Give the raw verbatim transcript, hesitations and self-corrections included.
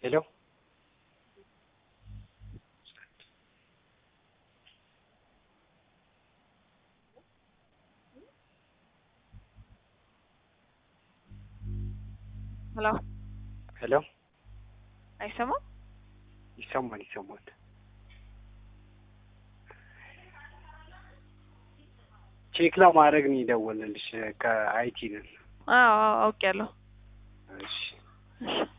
ሄሎ ሄሎ ሄሎ አይሰማም? ይሰማል ይሰማል። ቼክ ለማድረግ ነው የደወልንልሽ ከአይቲ ነን። አዎ አዎ አውቄያለሁ። እሺ